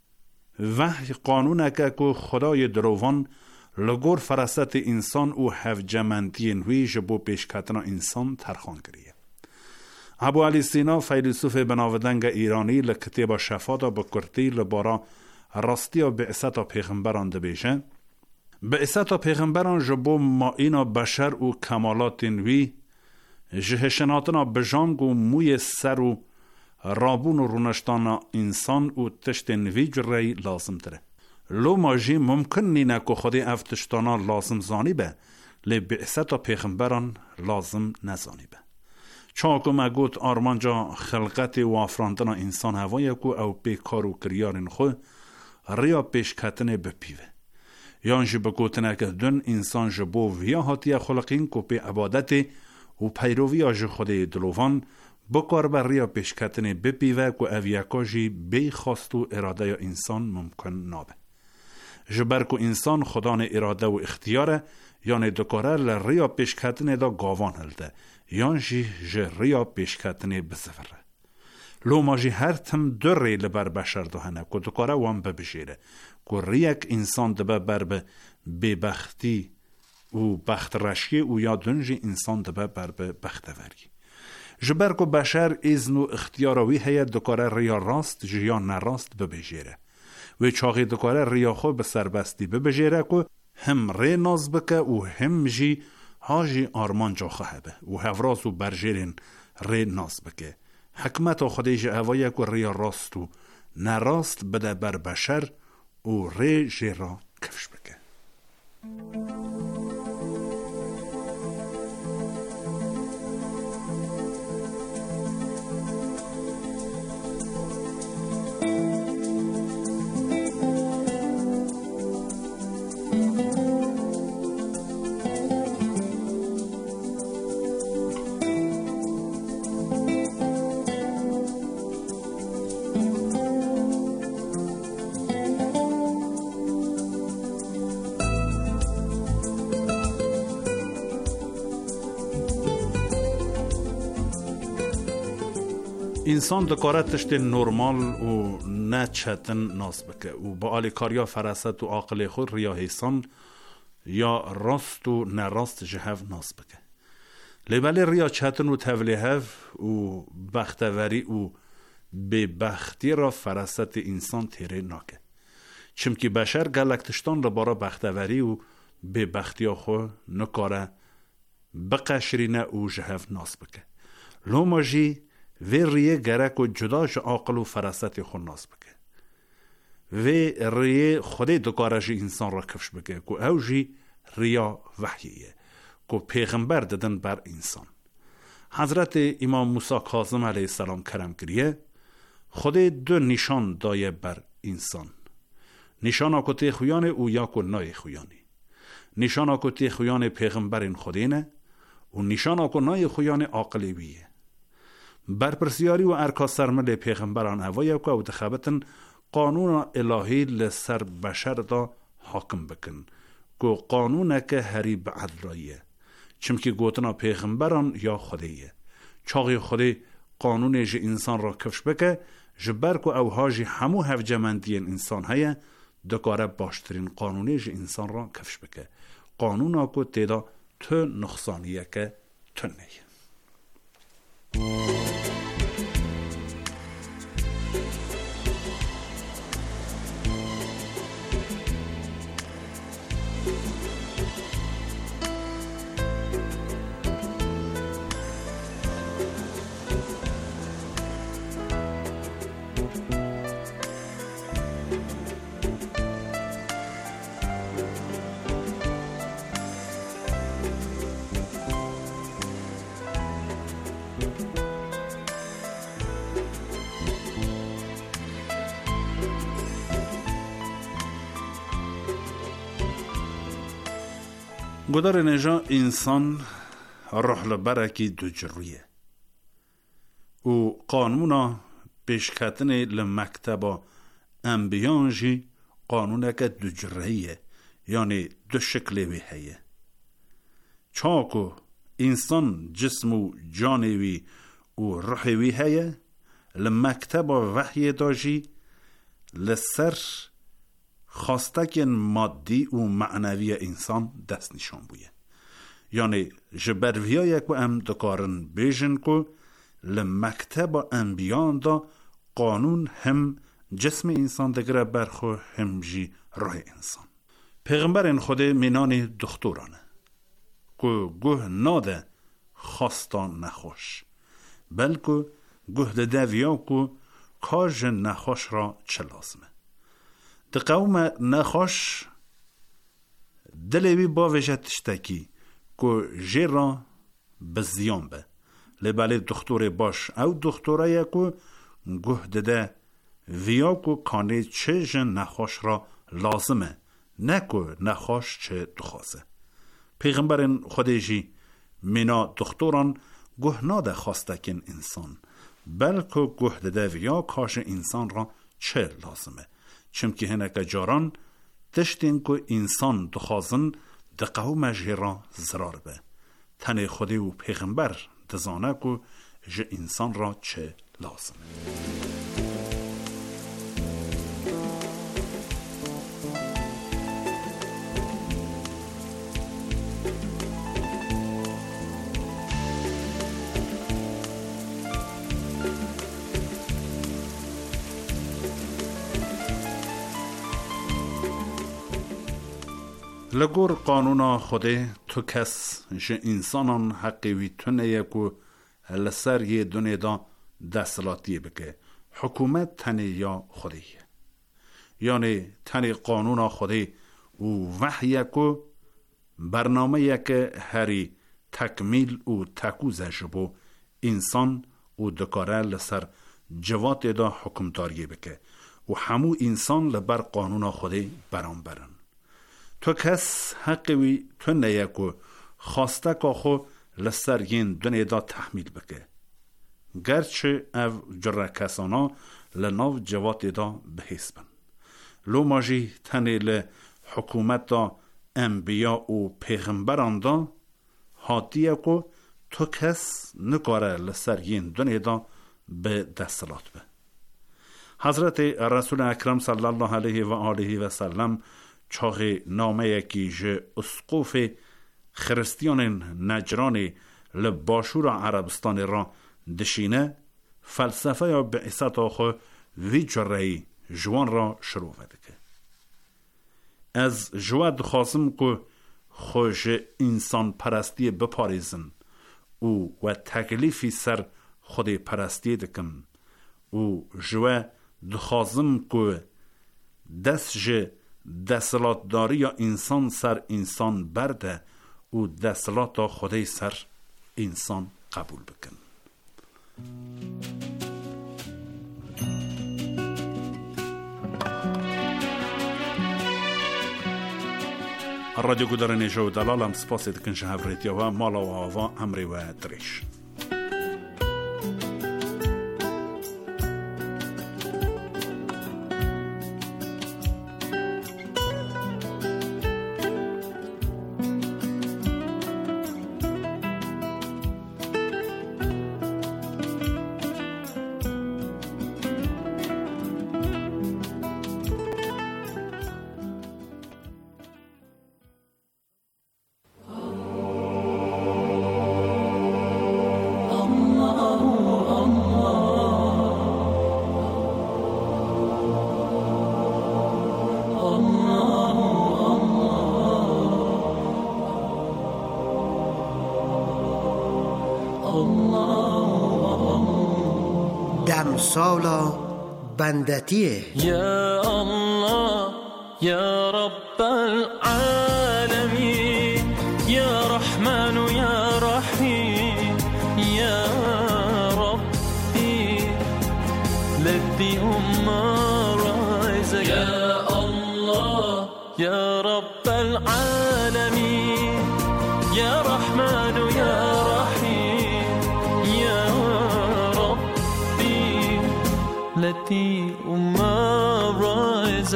وحی قانونه که که خدای دروان لگور فرست انسان او هفجمندی نوی جبو پیشکتنا انسان ترخان کریه. ابو علی سینا فیلسوف بناودنگ ایرانی لکتیب شفا دا بکرتی لبارا راستی و بعثت پیغمبران ده بیشه. بعثت پیغمبران جبو ما اینا بشر و کمالات نوی جهشناتنا بجانگ و موی سر و رابون و رونشتانا انسان و تشت نوی جرهی لازم داره. لو ماجی ممکن نینه که خودی افتشتانا لازم زانی به، لی بعثت پیغمبران لازم نزانی به. چون که مگوت آرمان جا خلقت و افراندن انسان هوایی که او پی کارو کریارن خو ریا پیش کتنه بپیوه. یانجی بگوتنه که دون انسان جبو ویا هاتی خلقین که پی عبادت و پیروی آج خود دلوان بکار بر ریا پیش کتنه بپیوه که اویاکاجی بی خواست و اراده یا انسان ممکن نابه. جبر که انسان خدان اراده و اختیاره یعنی دکاره لریا پیش کتنه دا گاوان هلده یانجی جریا پیش کتنه بسفره. لو ماجی هر تم در ری لبر بشر دهنه که دکاره وان ببشیره که ریک انسان دبه بر به ببختی و بخت رشی و یا دنجی انسان دبه بر به بختوری. جبر که بشر ایزن و اختیاروی هید دکاره ریا راست جیا نراست ببجیره و چاقی دکاره ریا خو به سربستی ببجیره که هم ری ناز بکه و هم جی هاجی آرمان جا خواهبه و هفراز و برجیرین ری ناز بکه. حکمت و خودیج اوایه که ریا راست و نراست بده بر بشر و ری جیرا کفش بکه. انسان دکاره تشت نورمال و نه چتن ناس بکه و با آلی کاریا فرست و عاقل خود ریا حیسان یا راست و نراست جهو ناس بکه. لیبالی ریا چتن و تولیهو و بختوری و به بختی را فرست انسان تیره ناکه. چمکی بشر گلکتشتان را بارا بختوری و به بختی خود نکاره بقشرینه و جهو ناس بکه. لو ماجی وی ریه گرک و جداش عاقل و فرست خود ناس بکه. وی ریه خودی دکارش انسان را کفش بکه که او جی ریا وحییه که پیغمبر دادن بر انسان. حضرت امام موسی کاظم علیه السلام کرم کریه خودی دو نشان دایه بر انسان. نشان آکوتی خویان او یا که نای خویانی. نشان آکوتی خویان پیغمبر خودینه و نشان آکو نای خویان عاقلی ویه. برپرسیاری و ارکا سرمل پیغمبران هوایی که او دخبتن قانون الهی لسر بشر دا حاکم بکن که قانونه که هری به عدلاییه چمکی گوتنا پیغمبران یا خودیه چاقی خودی قانونه جه انسان را کفش بکه جبر که او هاجی همو هفجمندی انسان هیه دکاره باشترین قانونه جه انسان را کفش بکه قانونه که تیدا تو نقصانیه که تو نیه. گدار نجا انسان روح لبرکی دو جرویه و قانونا پیشکتن لمکتبا انبیانجی قانونه که دو جرهیه یعنی دو شکلی وی هیه چاکو انسان جسم و جانوی و روحوی هیه لمکتبا وحی داجی لسر خواستک مادی و معنوی انسان دست نشان بویه یعنی جبرویا یک و ام دکارن بیجن کو لمکتب انبیان دا قانون هم جسم انسان دگره برخو هم جی روح انسان پیغمبر این خود مینان دختورانه که گوه ناده خواستان نخوش بلکه گوه ده دویا که کاج نخوش را چه لازمه ده قوم نخوش دلوی با وجه تشتکی که جی را بزیان به لباله دکتور باش او دکتورایی که گوه ده ویا که کانه چه جن نخوش را لازمه نه که نخوش چه دخوازه پیغمبر خودشی مینا دکتوران گوه ناده خواستکن انسان بلکه گوه ده ویا کاش انسان را چه لازمه چمکه هنکه جاران تشتین که انسان دخوازن ده قوم جه را زرار به تن خودی و پیغمبر دزانه که جه انسان را چه لازمه لگور قانونا خوده تو کس جه انسانان حقی وی تونه یکو لسر یه دونه دا دستلاتی بکه حکومت تنه یا خوده یعنی تنه قانونا خوده و وحی یکو برنامه یک هری تکمیل و تکوزه جبو انسان و دکاره لسر جوات دا حکمداری بکه و همو انسان لبر قانونا خوده برام برن تو کس حقوی تو نیکو خواسته که خو لسرگین دنیا دا تحمیل بکه گرچه او جره کسانا لناو جوات دا بحیث بن لو ماجی تنی لحکومت دا انبیا و پیغمبران دا حادیه که تو کس نکاره لسرگین دنیا دا به دستلات به حضرت رسول اکرم صلی الله علیه و آله و سلم چاق نامه یکی جه اسقوف خرستیان نجران لباشور عربستان را دشینه فلسفه یا بعثت آخو وی جرهی جوان را شروع ودکه از جواد خواستم که خوش انسان پرستی بپاریزن او و تکلیفی سر خود پرستی دکم او جواد خواستم که دست جه دستلات داری یا انسان سر انسان برده و دستلات خودی سر انسان قبول بکن رادیو گودار نیجا و دلالم سپاسی دکن شهوریتی و مالا و آوا امری و دریش دمسالا بندتیه یا الله یا رب العالمین یا رحمن و یا رحیم یا ربی لدی امه رایزه یا الله یا رب العالمین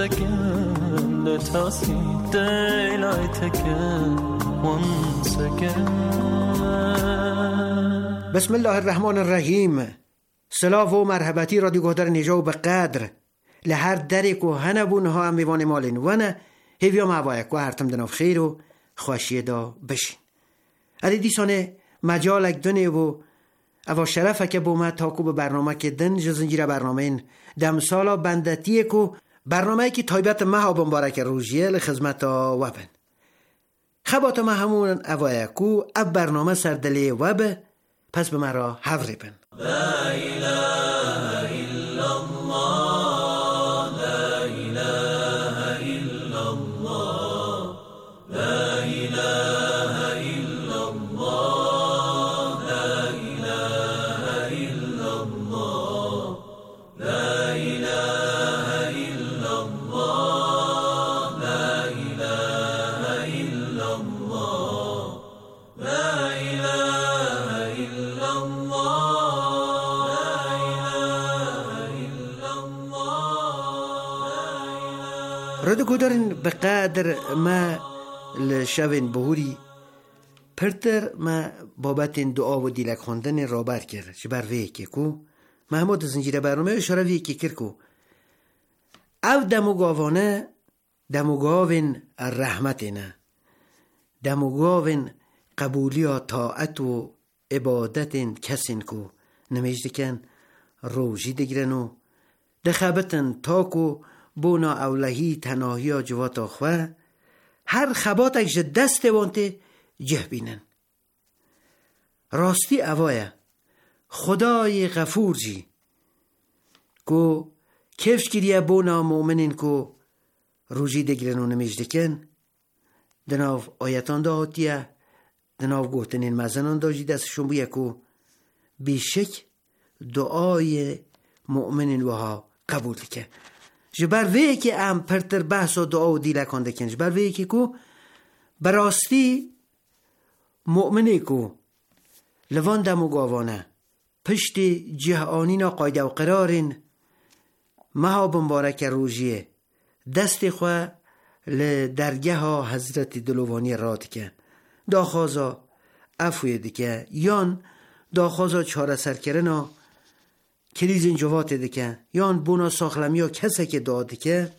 again. Let us see daylight again, once again. بسم الله الرحمن الرحیم. سلاو و مرحبتی رادیو گهدار نجاو به قدر لهر درک و هنبون ها هم میوان مالین ونه هیویا موایک و هرتم دناف خیر و خوشیه دا بشین. علی دیسانه مجالک دنه و اوا شرفه که بومد تاکو به برنامه که دن جزنجیر برنامه این دمسالا بندتیه که برنامه که تایبت مها بمبارک روژیه لخزمت وبن خبات ما همون اوایکو اب برنامه سردلی وب پس به مرا حوری بن. لا اله الا الله لا اله الا الله لا اله الا الله لا اله الا الله لا اله الا الله لا اله الا الله لا اله الا الله. رادو گودارن به قدر ما لشوین بهوری پرتر ما بابت دعا و دیلک خوندن رابر کرد چه بر وی که کو محمود زنجیره برنامه اشاره وی که کرد کو او دموگاوانه دموگاوین رحمت نه دموگاوین قبولی ها طاعت و عبادت کسین کو نمیجده کن روژی دگرن و دخبتن تاکو بونا اولهی تناهی ها جوات آخوه هر خباتک جه دست وانته جه بینن. راستی اوایه خدای غفور جی کو کفش گریه بونا مومنین کو روژی دگرن و نمیجده کن دناو آیتان دا هاتیه دناو گوتنین مزنان دا جی دستشون بویه کو بیشک دعای مؤمنین وها قبول که جبر وی که ام پرتر بحث و دعا و دیلکان دکن جبر وی که کو براستی مؤمنی کو لوان دم و گاوانه پشت جهانینا قایده و قرارین مها بمبارک روژیه دست خواه لدرگه ها حضرت دلوانی راد که داخوازا افوی دکه یان داخوازا چاره سر کرنا کلیزین جوات دکه یان بونا ساخلمی ها کسه که داده که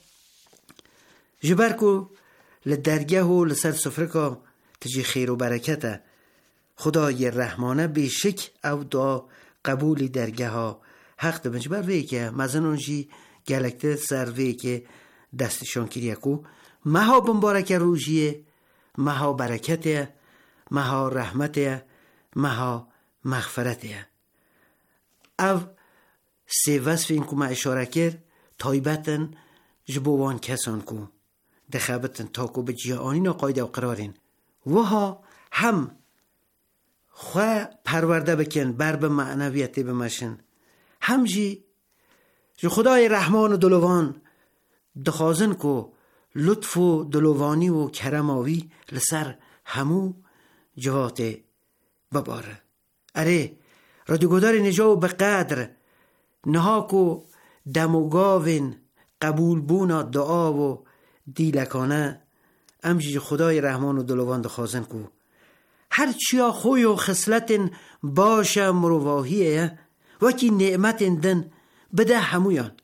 جبرکو لدرگه و لسر سفرکا تجی خیر و برکته خدای رحمانه بیشک او دعا قبولی درگه ها حق دبن جبر وی که مزنون جی گلکته سر وی که دستشان کریه کو مها بمبارک روژیه مها برکته مها رحمته مها مغفرته او سی وصف این که ما اشاره کرد تایبتن جبوان کسان کو دخبتن تاکو به جهانین و قایده و قرارین وها هم خواه پرورده بکن بر به معنویتی بمشن هم جی جو خدای رحمان و دلوان دخوازن کو لطف و دلوانی و کرماوی لسر همو جوات بباره. اره رادیوگودار نجاو به قدر نهاکو دموگاوین قبول بونا دعا و دیلکانه امجی خدای رحمان و دلوان دخوازن کو هر چیا خوی و خصلت باشه مرواهیه وکی نعمت دن بده همویان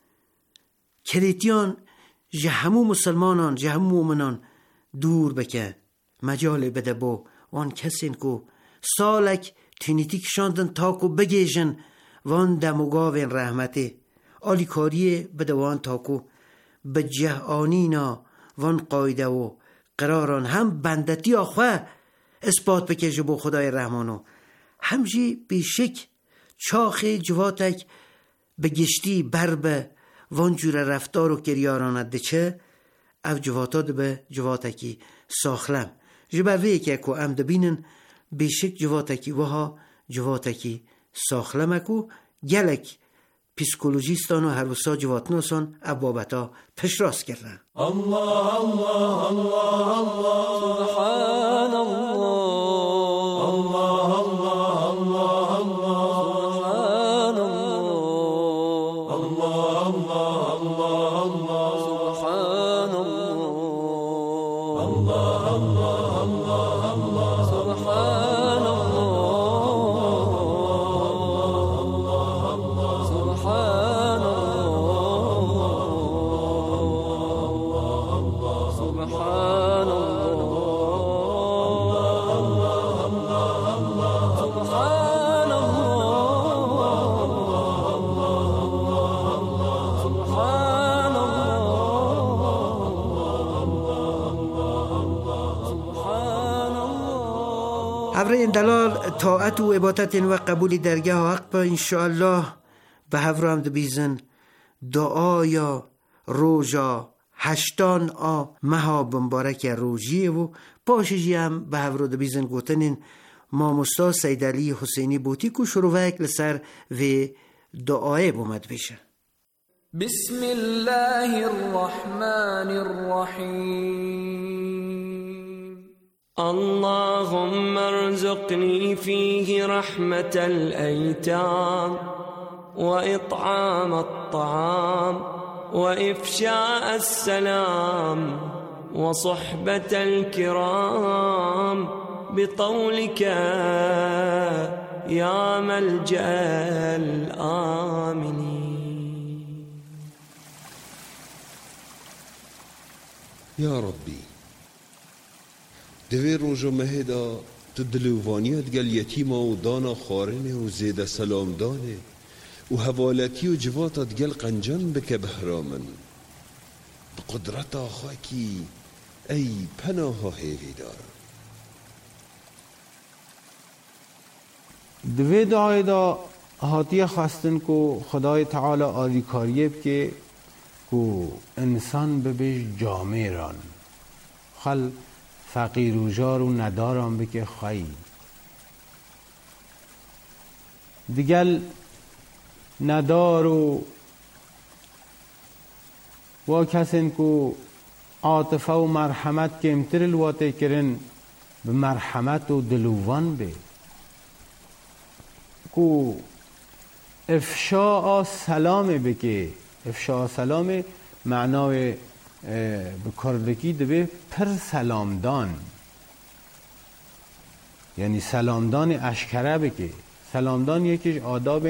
کریتیان جه همو مسلمانان جه همو مومنان دور بکن مجال بده بو وان کسین کو سالک تینیتی کشاندن تاکو بگیجن وان دموگاوین رحمته آلی کاریه بده وان تاکو به جهانینا وان قایده و قراران هم بندتی آخواه اثبات بکشه بو خدای رحمانو همجی بیشک چاخ جواتک بگشتی بربه وان جور رفتار و کریارانت دچه او جواتاد به جواتکی ساخلم جبروی که اکو ام دبینن بیشک جواتکی وها جواتکی ساخلمکو گلک پیسکولوژیستان و هر وسا جواتناسان ابوابتا پشراست کردن. الله الله الله الله سبحان الله الله الله الله الله سبحان الله الله الله الله هفره این دلال طاعت و عبادت و قبول درگاه و حق با انشاءالله به هفره هم دبیزن دعایا روژا هشتان آ مها بمبارک روژیه و پاششی هم به هفره دبیزن گوتنین ماموستا سید علی حسینی بوتی کو شروعک لسر و دعای بومد بشه. بسم الله الرحمن الرحیم اللهم ارزقني فيه رحمة الأيتام وإطعام الطعام وإفشاء السلام وصحبة الكرام بطولك يا ملجأ الآمنين. يا ربي دوی روژو مهدا تو دلوانیت گل یتیما و دانا خارنه و زیده سلام دانه و حوالتی و جواتت گل قنجان بکه بهرامن بقدرت آخاکی ای پناه هیوی دار. دوی دعای دا هاتی خواستن که خدای تعالی آری کاریب که که انسان ببیش جامع ران خل فقیر و جار و ندارم بکه خواهی دیگل ندار و و کسین که عاطفه و مرحمت که امتر الواته کرن به مرحمت و دلوان به که افشاء سلام بکه افشاء سلام معنای به کردکی دبه پر سلامدان یعنی سلامدان اشکره بکه. سلامدان یکیش آداب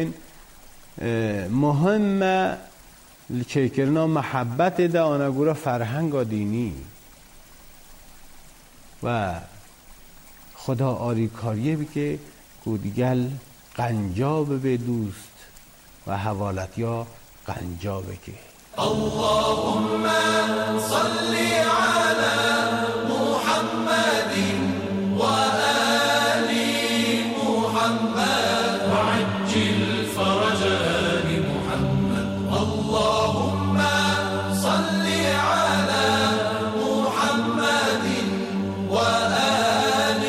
مهمه چه کرنا محبت ده آنگورا فرهنگ دینی و خدا آری کاریه بکه که دیگل قنجاب به دوست و حوالت یا قنجاب بکه. اللهم صل على محمد وآل محمد وعجل فرج آل محمد. اللهم صل على محمد وآل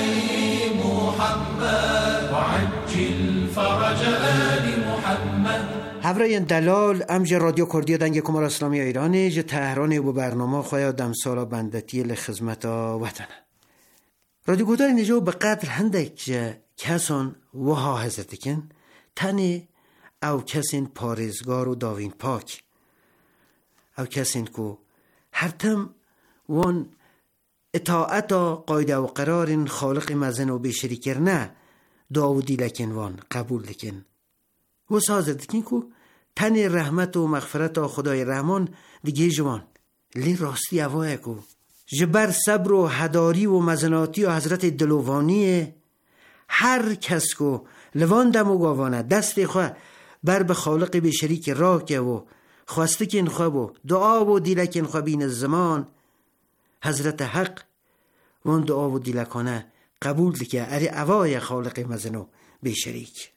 محمد وعجل فرج آل محمد. هفره دلال امج رادیو کردی دنگ کمار اسلامی ایرانی جه تهران و برنامه خواهی دم سالا بندتی لخدمت وطن رادیو گودار نجا به قدر هندک جه کسان وها هزتکن تنی او کسین پارزگار و داوین پاک او کسین که هر تم وان اطاعتا قایده و قرار خالق مزن و بیشری کرنه داودی لکن وان قبول لکن و سازر دکن که تن رحمت و مغفرت خدای رحمان دیگه جوان لی راستی اواه کو جبر صبر و هداری و مزناتی و حضرت دلوانی هر کس کو لوان دم و گاوانه دست خواه بر به خالق به شریک راکه و خواسته کن خواه و دعا و دیلکن خواه بین زمان حضرت حق وان دعا و دیلکانه قبول دکه اری اواه خالق مزنو به شریک.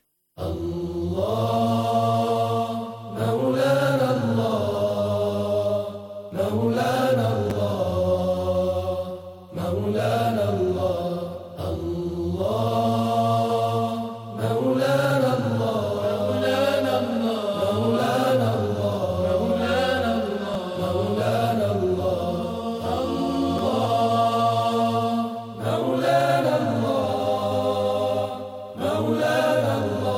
الله مولانا الله مولانا الله مولانا الله الله مولانا الله مولانا الله مولانا الله مولانا الله مولانا الله مولانا الله مولانا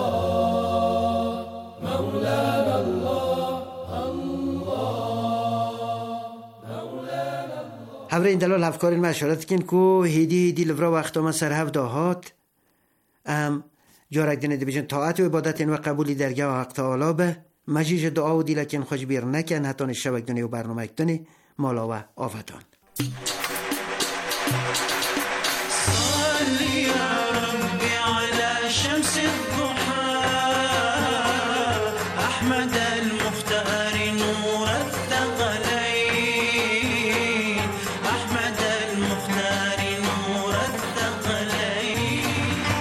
هفره این دلال هفکار این مشارت کن که هیدی هیدی لورا و اختاما سر هفت داهات ام جارک دینه دی بیشن طاعت و عبادت و قبولی درگاه و حق تعالی به مجیج دعا و دیلکن خوش بیر نکن حتی نشبک دنی و برنامه اکتنی مالا و آفتان. صلی یا ربی علی شمس الضحى احمد المختار نور الثقلين احمد المختار نور الثقلين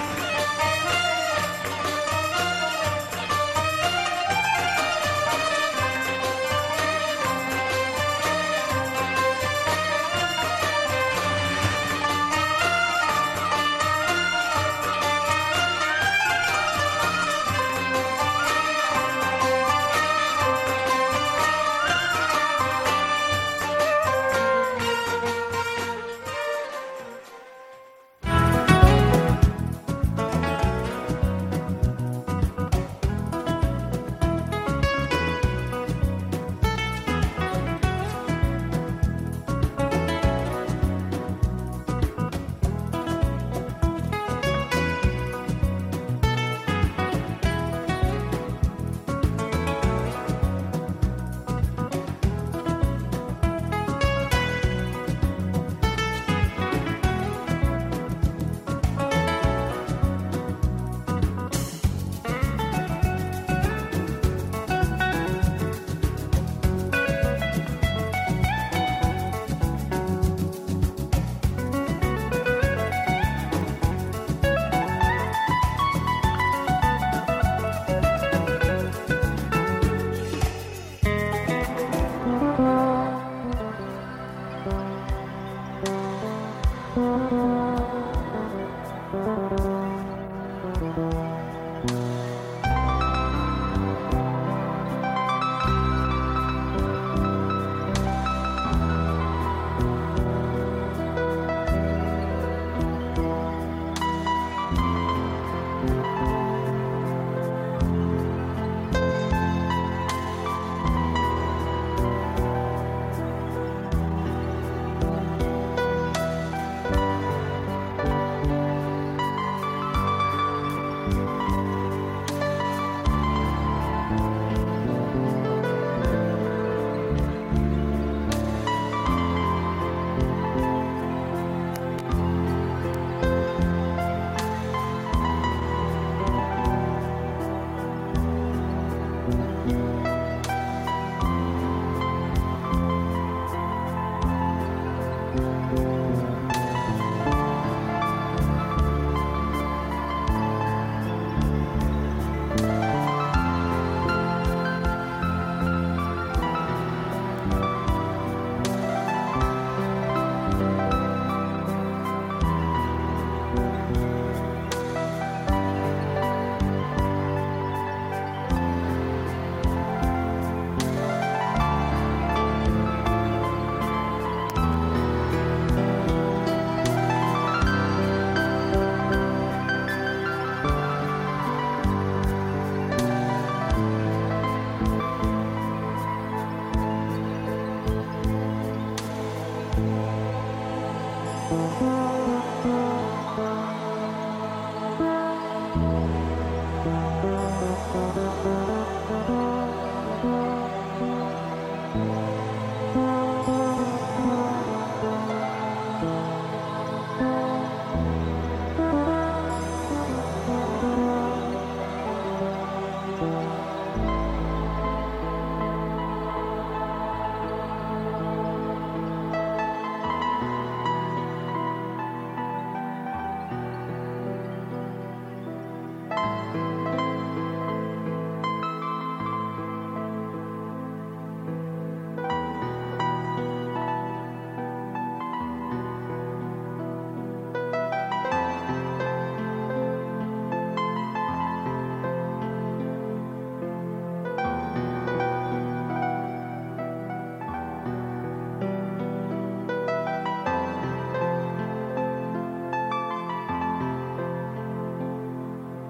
الله